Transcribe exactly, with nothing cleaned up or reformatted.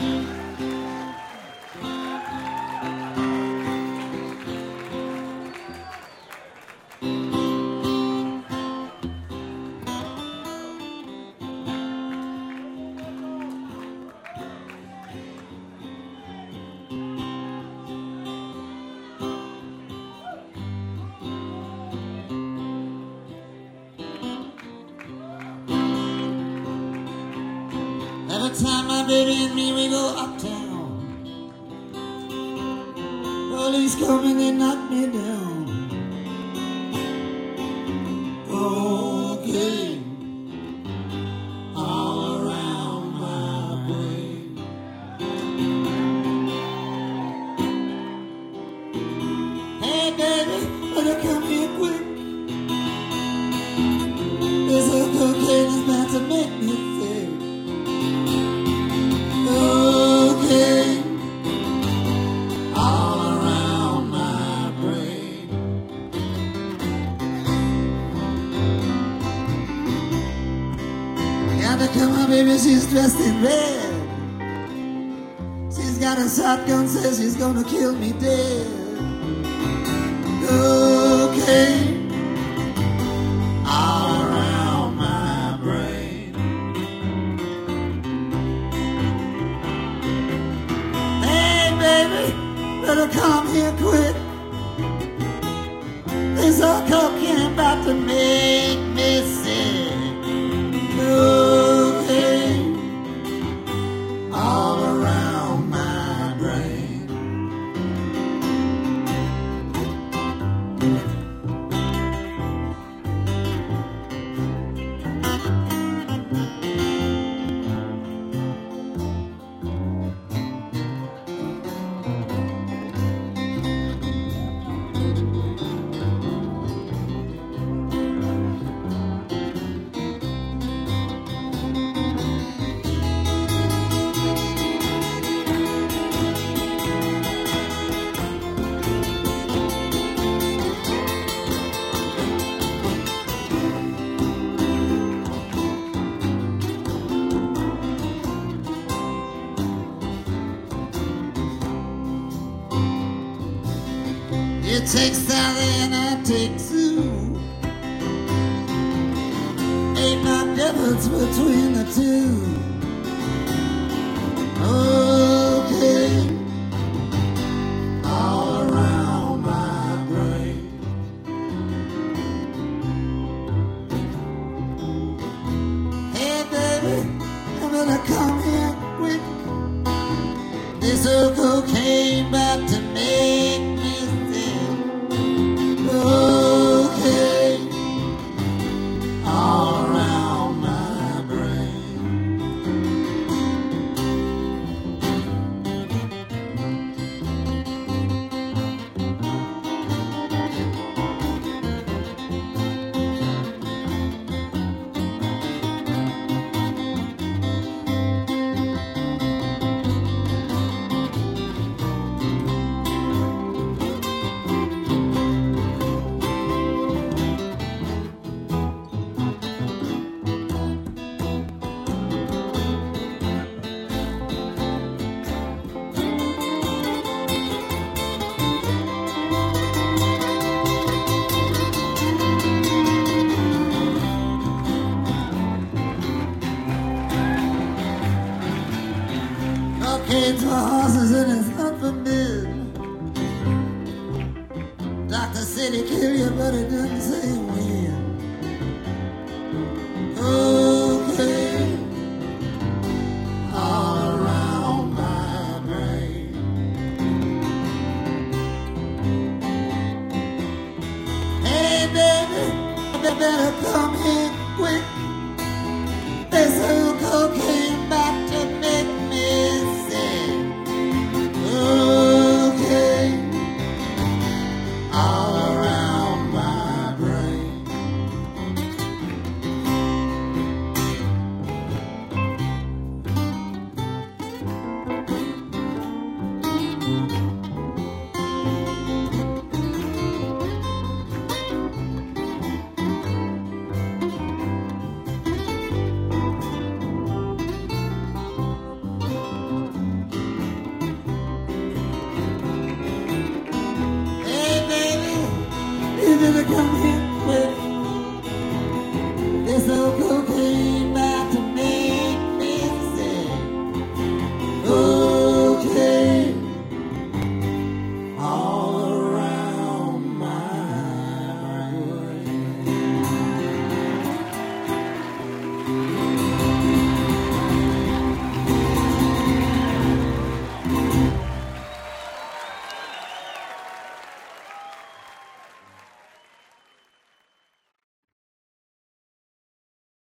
Every time my baby and me, we go uptown. Police come and they knock me down. Cocaine all around my brain. Hey baby, better come here quick. This old cocaine is about to make me sick. Cocaine all around my brain. Gotta come on, baby, she's dressed in red. She's got a shotgun, says she's gonna kill me dead. Cocaine all around my brain. Hey baby, better come here quick. This old cocaine about to make me sick. Cocaine all around my brain. It takes Sally and I take Sue. Ain't no difference between the two. Okay, all around my brain. Hey baby, I'm gonna come here quick. This old cocaine about to make me sick. Cocaine all around my brain. Cocaine's for horses and it's not for men. Doctor said he kill you, but he didn't say when. Oh.